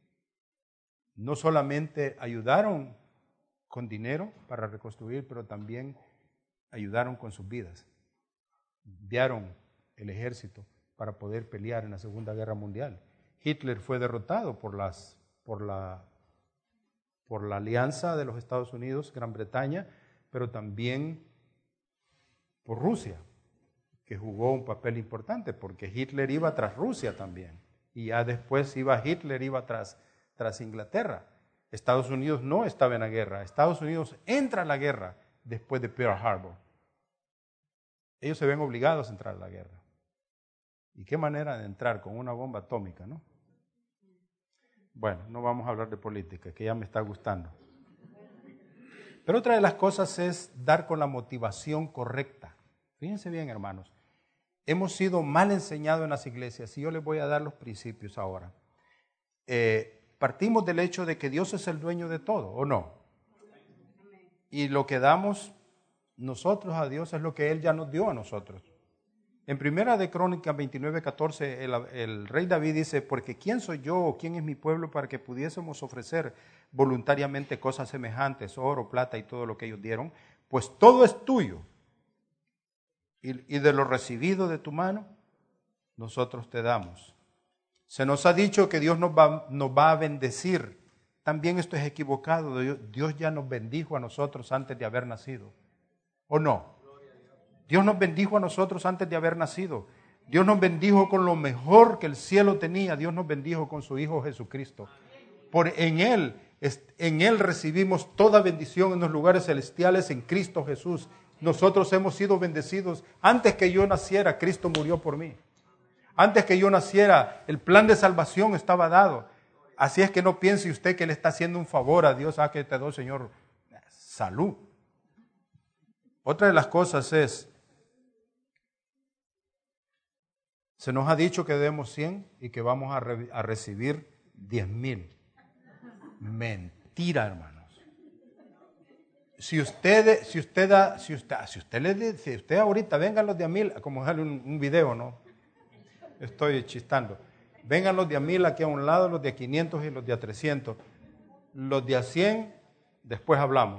[SPEAKER 1] No solamente ayudaron con dinero para reconstruir, pero también ayudaron con sus vidas. Enviaron el ejército para poder pelear en la Segunda Guerra Mundial. Hitler fue derrotado por, las, por, la, por la alianza de los Estados Unidos, Gran Bretaña, pero también por Rusia, que jugó un papel importante, porque Hitler iba tras Rusia también, y ya después iba Hitler, iba tras, tras Inglaterra. Estados Unidos no estaba en la guerra. Estados Unidos entra a la guerra después de Pearl Harbor. Ellos se ven obligados a entrar a la guerra. ¿Y qué manera de entrar? Con una bomba atómica, ¿no? Bueno, no vamos a hablar de política, que ya me está gustando. Pero otra de las cosas es dar con la motivación correcta. Fíjense bien, hermanos. Hemos sido mal enseñados en las iglesias y yo les voy a dar los principios ahora. Eh, partimos del hecho de que Dios es el dueño de todo, ¿o no? Y lo que damos nosotros a Dios es lo que Él ya nos dio a nosotros. En Primera de Crónicas veintinueve, catorce, el, el rey David dice, porque ¿quién soy yo o quién es mi pueblo para que pudiésemos ofrecer voluntariamente cosas semejantes, oro, plata y todo lo que ellos dieron? Pues todo es tuyo. Y, y de lo recibido de tu mano, nosotros te damos. Se nos ha dicho que Dios nos va, nos va a bendecir. También esto es equivocado. Dios, Dios ya nos bendijo a nosotros antes de haber nacido. ¿O no? Dios nos bendijo a nosotros antes de haber nacido. Dios nos bendijo con lo mejor que el cielo tenía. Dios nos bendijo con su Hijo Jesucristo. Por en Él, en Él recibimos toda bendición en los lugares celestiales en Cristo Jesús. Nosotros hemos sido bendecidos. Antes que yo naciera, Cristo murió por mí. Antes que yo naciera, el plan de salvación estaba dado. Así es que no piense usted que le está haciendo un favor a Dios. Ah, que te doy, Señor, salud. Otra de las cosas es Se nos ha dicho que demos cien y que vamos a, re- a recibir diez mil. Mentira, hermanos. Si usted, si usted da, si usted, si usted le dice, si usted ahorita vengan los de a mil, como sale un, un video, ¿no? Estoy chistando. Vengan los de a mil aquí a un lado, los de a quinientos y los de a trescientos. Los de a cien, después hablamos.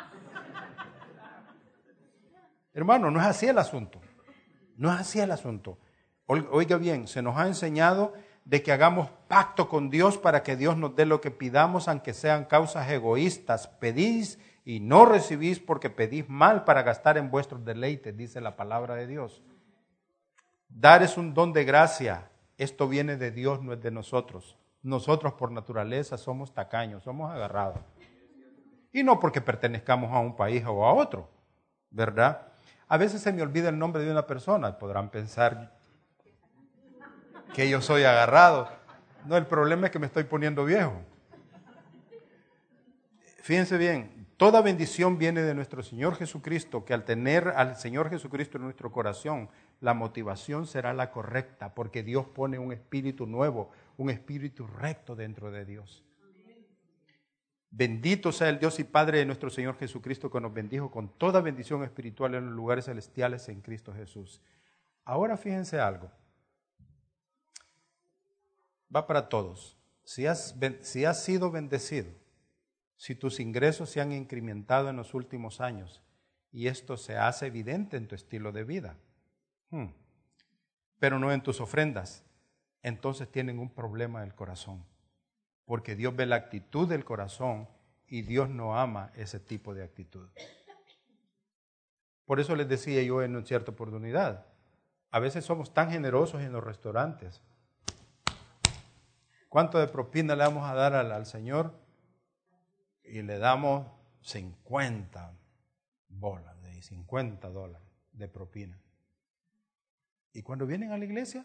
[SPEAKER 1] Hermano, no es así el asunto. No es así el asunto. Oiga bien, se nos ha enseñado de que hagamos pacto con Dios para que Dios nos dé lo que pidamos, aunque sean causas egoístas. Pedís y no recibís porque pedís mal para gastar en vuestros deleites, dice la palabra de Dios. Dar es un don de gracia. Esto viene de Dios, no es de nosotros. Nosotros por naturaleza somos tacaños, somos agarrados. Y no porque pertenezcamos a un país o a otro, ¿verdad? A veces se me olvida el nombre de una persona. Podrán pensar que yo soy agarrado. No, el problema es que me estoy poniendo viejo. Fíjense bien, toda bendición viene de nuestro Señor Jesucristo, que al tener al Señor Jesucristo en nuestro corazón, la motivación será la correcta, porque Dios pone un espíritu nuevo, un espíritu recto dentro de Dios. Bendito sea el Dios y Padre de nuestro Señor Jesucristo, que nos bendijo con toda bendición espiritual en los lugares celestiales en Cristo Jesús. Ahora fíjense algo. Va para todos. Si has, si has sido bendecido, si tus ingresos se han incrementado en los últimos años y esto se hace evidente en tu estilo de vida, hmm, pero no en tus ofrendas, entonces tienen un problema del corazón. Porque Dios ve la actitud del corazón y Dios no ama ese tipo de actitud. Por eso les decía yo en una cierta oportunidad, a veces somos tan generosos en los restaurantes. ¿Cuánto de propina le vamos a dar al, al Señor? Y le damos cincuenta bolas, de cincuenta dólares de propina. Y cuando vienen a la iglesia,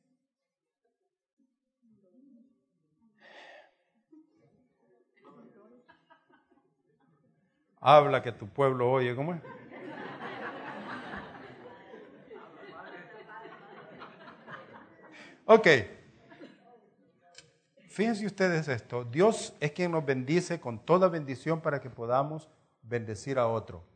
[SPEAKER 1] habla que tu pueblo oye, ¿cómo es? Ok. Fíjense ustedes esto, Dios es quien nos bendice con toda bendición para que podamos bendecir a otro.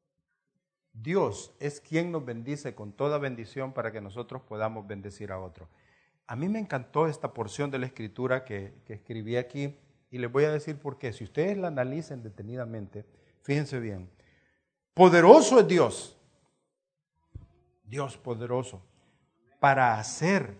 [SPEAKER 1] Dios es quien nos bendice con toda bendición para que nosotros podamos bendecir a otro. A mí me encantó esta porción de la Escritura que, que escribí aquí y les voy a decir por qué. Si ustedes la analicen detenidamente, fíjense bien. Poderoso es Dios, Dios poderoso, para hacer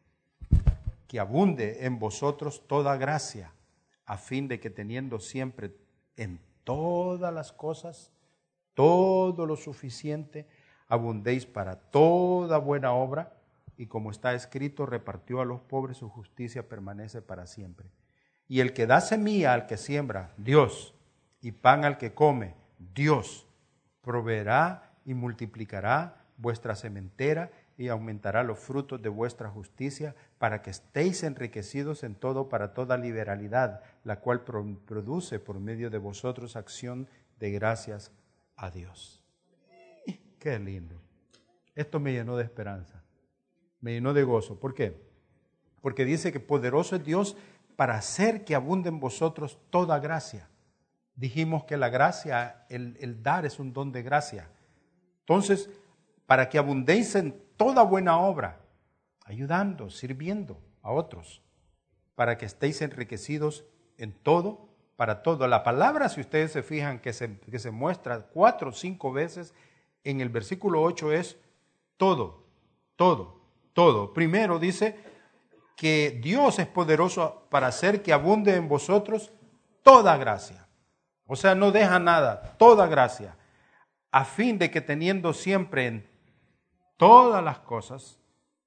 [SPEAKER 1] que abunde en vosotros toda gracia, a fin de que teniendo siempre en todas las cosas, todo lo suficiente, abundéis para toda buena obra, y como está escrito, repartió a los pobres, su justicia permanece para siempre. Y el que da semilla al que siembra, Dios, y pan al que come, Dios, proveerá y multiplicará vuestra sementera y aumentará los frutos de vuestra justicia, para que estéis enriquecidos en todo para toda liberalidad, la cual produce por medio de vosotros acción de gracias a Dios. ¡Qué lindo! Esto me llenó de esperanza, me llenó de gozo. ¿Por qué? Porque dice que poderoso es Dios para hacer que abunde en vosotros toda gracia. Dijimos que la gracia, el, el dar es un don de gracia. Entonces, para que abundéis en toda buena obra, ayudando, sirviendo a otros, para que estéis enriquecidos en todo, para todo. La palabra, si ustedes se fijan, que se, que se muestra cuatro o cinco veces en el versículo ocho es todo, todo, todo. Primero dice que Dios es poderoso para hacer que abunde en vosotros toda gracia. O sea, no deja nada, toda gracia, a fin de que teniendo siempre en todas las cosas,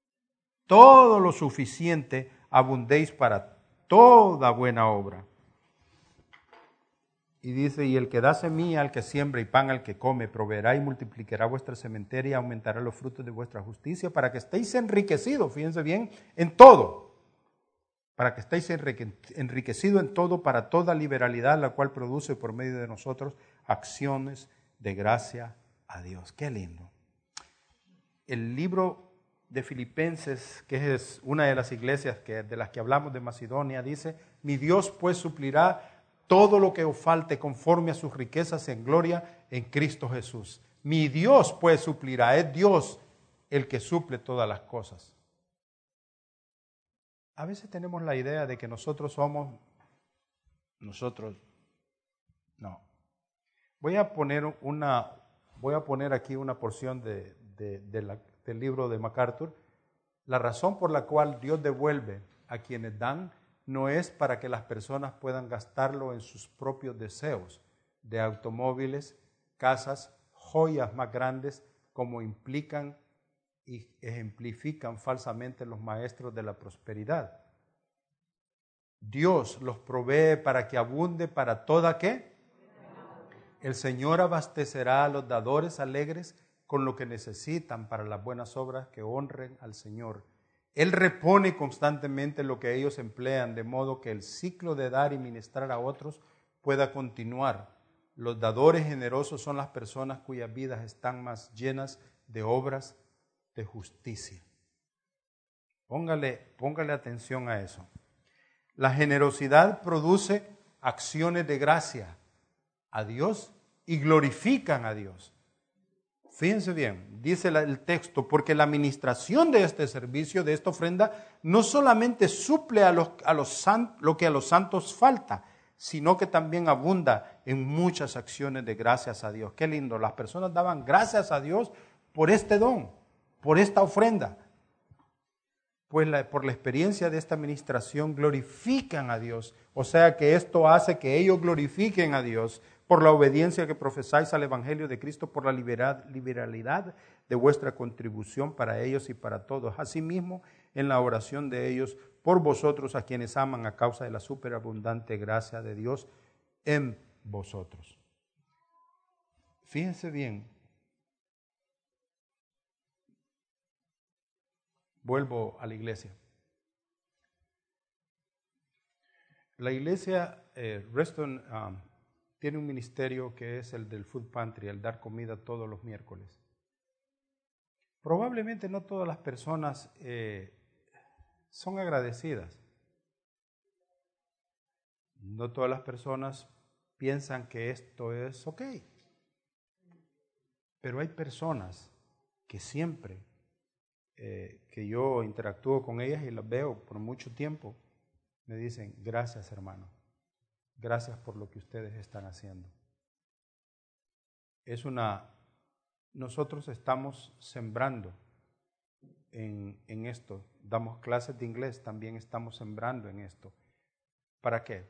[SPEAKER 1] todo lo suficiente, abundéis para toda buena obra. Y dice, y el que da semilla al que siembra y pan al que come, proveerá y multiplicará vuestra sementera y aumentará los frutos de vuestra justicia, para que estéis enriquecidos, fíjense bien, en todo. Para que estéis enriquecidos en todo para toda liberalidad, la cual produce por medio de nosotros acciones de gracia a Dios. ¡Qué lindo! El libro de Filipenses, que es una de las iglesias que, de las que hablamos de Macedonia, dice: mi Dios pues suplirá todo lo que os falte conforme a sus riquezas en gloria en Cristo Jesús. Mi Dios pues suplirá, es Dios el que suple todas las cosas. A veces tenemos la idea de que nosotros somos, nosotros, no. Voy a poner una, voy a poner aquí una porción de, de, de la, del libro de MacArthur. La razón por la cual Dios devuelve a quienes dan no es para que las personas puedan gastarlo en sus propios deseos de automóviles, casas, joyas más grandes, como implican y ejemplifican falsamente los maestros de la prosperidad. Dios los provee para que abunde para toda ¿qué? El Señor abastecerá a los dadores alegres con lo que necesitan para las buenas obras que honren al Señor. Él repone constantemente lo que ellos emplean, de modo que el ciclo de dar y ministrar a otros pueda continuar. Los dadores generosos son las personas cuyas vidas están más llenas de obras de justicia. Póngale, póngale atención a eso. La generosidad produce acciones de gracia a Dios y glorifican a Dios. Fíjense bien, dice el texto, porque la administración de este servicio, de esta ofrenda, no solamente suple a los, a los san, lo que a los santos falta, sino que también abunda en muchas acciones de gracias a Dios. Qué lindo, las personas daban gracias a Dios por este don, por esta ofrenda. Pues la, por la experiencia de esta administración glorifican a Dios. O sea que esto hace que ellos glorifiquen a Dios por la obediencia que profesáis al Evangelio de Cristo, por la liberalidad de vuestra contribución para ellos y para todos. Asimismo, en la oración de ellos por vosotros, a quienes aman a causa de la superabundante gracia de Dios en vosotros. Fíjense bien. Vuelvo a la iglesia. La iglesia eh, Reston um, tiene un ministerio que es el del Food Pantry, el dar comida todos los miércoles. Probablemente no todas las personas eh, son agradecidas. No todas las personas piensan que esto es ok. Pero hay personas que siempre eh, que yo interactúo con ellas y las veo por mucho tiempo, me dicen: gracias, hermano. Gracias por lo que ustedes están haciendo. Es una, nosotros estamos sembrando en, en esto. Damos clases de inglés, también estamos sembrando en esto. ¿Para qué?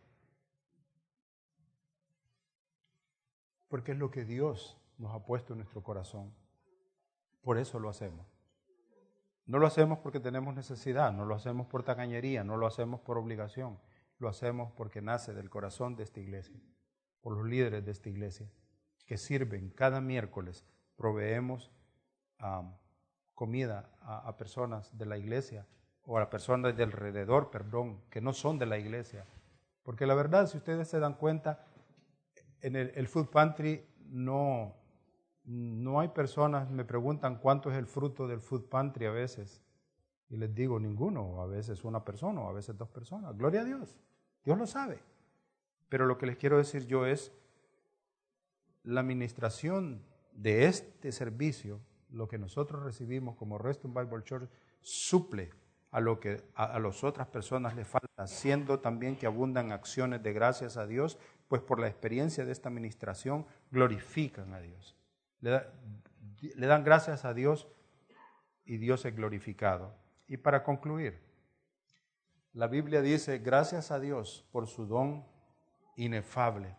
[SPEAKER 1] Porque es lo que Dios nos ha puesto en nuestro corazón. Por eso lo hacemos. No lo hacemos porque tenemos necesidad, no lo hacemos por tacañería, no lo hacemos por obligación. Lo hacemos porque nace del corazón de esta iglesia, por los líderes de esta iglesia, que sirven cada miércoles. Proveemos um, comida a, a personas de la iglesia, o a personas de alrededor, perdón, que no son de la iglesia. Porque la verdad, si ustedes se dan cuenta, en el, el Food Pantry no, no hay personas, me preguntan cuánto es el fruto del Food Pantry a veces. Y les digo ninguno, a veces una persona, o a veces dos personas. Gloria a Dios, Dios lo sabe. Pero lo que les quiero decir yo es, la administración de este servicio, lo que nosotros recibimos como Reston Bible Church, suple a lo que a, a las otras personas les falta, siendo también que abundan acciones de gracias a Dios, pues por la experiencia de esta administración glorifican a Dios. Le, da, le dan gracias a Dios y Dios es glorificado. Y para concluir, la Biblia dice: gracias a Dios por su don inefable.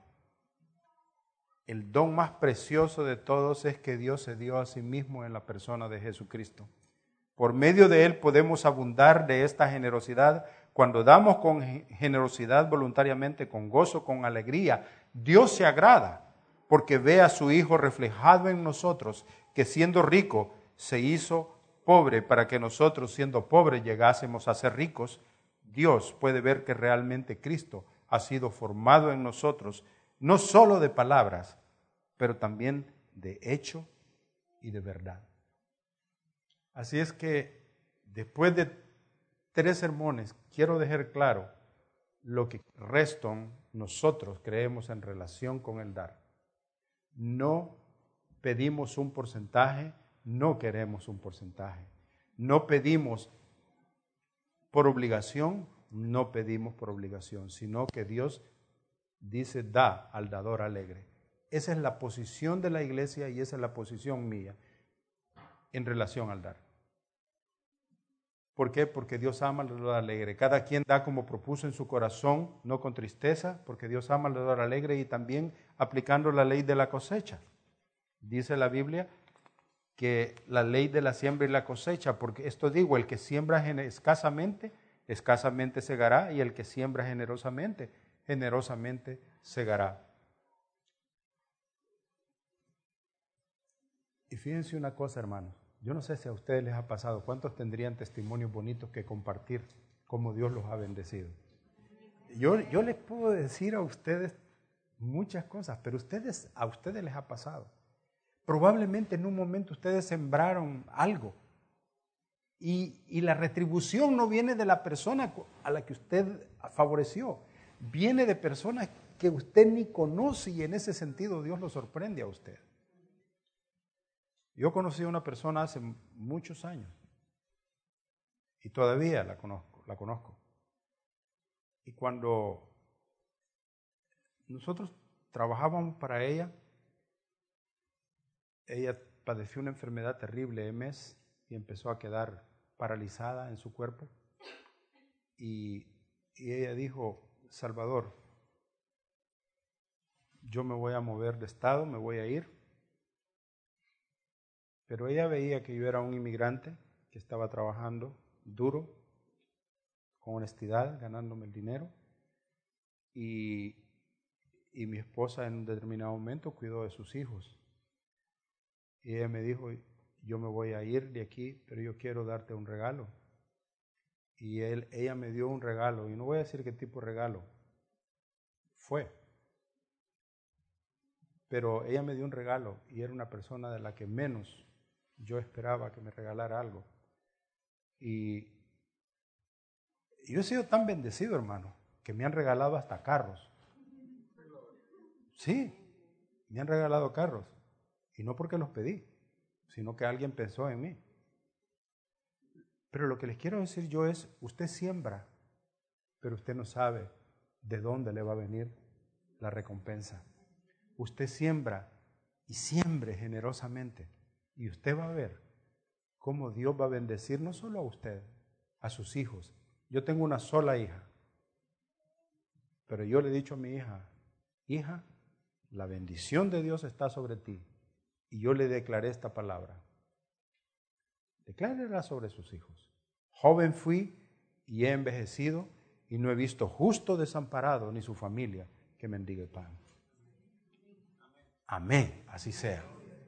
[SPEAKER 1] El don más precioso de todos es que Dios se dio a sí mismo en la persona de Jesucristo. Por medio de Él podemos abundar de esta generosidad. Cuando damos con generosidad voluntariamente, con gozo, con alegría, Dios se agrada porque ve a su Hijo reflejado en nosotros, que siendo rico se hizo pobre para que nosotros, siendo pobres, llegásemos a ser ricos. Dios puede ver que realmente Cristo ha sido formado en nosotros, no solo de palabras, pero también de hecho y de verdad. Así es que después de tres sermones, quiero dejar claro lo que Reston, nosotros creemos en relación con el dar. No pedimos un porcentaje, no queremos un porcentaje. No pedimos por obligación, no pedimos por obligación, sino que Dios dice da al dador alegre. Esa es la posición de la iglesia y esa es la posición mía en relación al dar. ¿Por qué? Porque Dios ama al dador alegre. Cada quien da como propuso en su corazón, no con tristeza, porque Dios ama al dador alegre y también aplicando la ley de la cosecha. Dice la Biblia que la ley de la siembra y la cosecha, porque esto digo, el que siembra escasamente, escasamente segará, y el que siembra generosamente, generosamente segará. Y fíjense una cosa, hermanos, yo no sé si a ustedes les ha pasado, ¿cuántos tendrían testimonios bonitos que compartir cómo Dios los ha bendecido? Yo, yo les puedo decir a ustedes muchas cosas, pero ustedes, a ustedes les ha pasado. Probablemente en un momento ustedes sembraron algo y, y la retribución no viene de la persona a la que usted favoreció, viene de personas que usted ni conoce y en ese sentido Dios lo sorprende a usted. Yo conocí a una persona hace muchos años y todavía la conozco, la conozco. Y cuando nosotros trabajábamos para ella, ella padeció una enfermedad terrible, M E S, y empezó a quedar paralizada en su cuerpo. Y, y ella dijo, Salvador, yo me voy a mover de estado, me voy a ir. Pero ella veía que yo era un inmigrante que estaba trabajando duro, con honestidad, ganándome el dinero. Y, y mi esposa en un determinado momento cuidó de sus hijos. Y ella me dijo, yo me voy a ir de aquí, pero yo quiero darte un regalo. Y él, ella me dio un regalo, y no voy a decir qué tipo de regalo fue. Pero ella me dio un regalo y era una persona de la que menos yo esperaba que me regalara algo. Y yo he sido tan bendecido, hermano, que me han regalado hasta carros. Sí, me han regalado carros. Y no porque los pedí, sino que alguien pensó en mí. Pero lo que les quiero decir yo es, usted siembra, pero usted no sabe de dónde le va a venir la recompensa. Usted siembra y siembre generosamente. Y usted va a ver cómo Dios va a bendecir no solo a usted, a sus hijos. Yo tengo una sola hija, pero yo le he dicho a mi hija, hija, la bendición de Dios está sobre ti. Y yo le declaré esta palabra. Declárela sobre sus hijos. Joven fui y he envejecido y no he visto justo desamparado ni su familia que mendigue pan. Amén, así sea.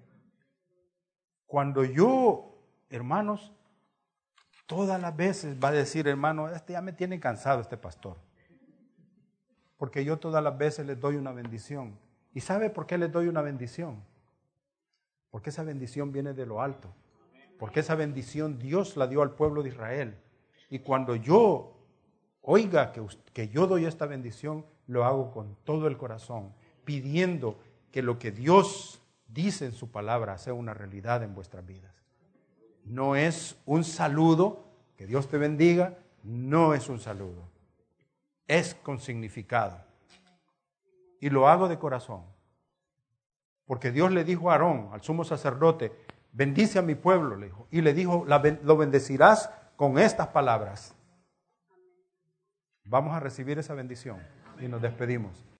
[SPEAKER 1] Cuando yo, hermanos, todas las veces va a decir, hermano, este ya me tiene cansado este pastor. Porque yo todas las veces les doy una bendición. ¿Y sabe por qué les doy una bendición? Porque esa bendición viene de lo alto. Porque esa bendición Dios la dio al pueblo de Israel. Y cuando yo oiga que, que yo doy esta bendición, lo hago con todo el corazón, pidiendo que lo que Dios dice en su palabra sea una realidad en vuestras vidas. No es un saludo, que Dios te bendiga, no es un saludo. Es con significado. Y lo hago de corazón. Porque Dios le dijo a Aarón, al sumo sacerdote, bendice a mi pueblo, le dijo. Y le dijo, lo bendecirás con estas palabras. Vamos a recibir esa bendición y nos despedimos.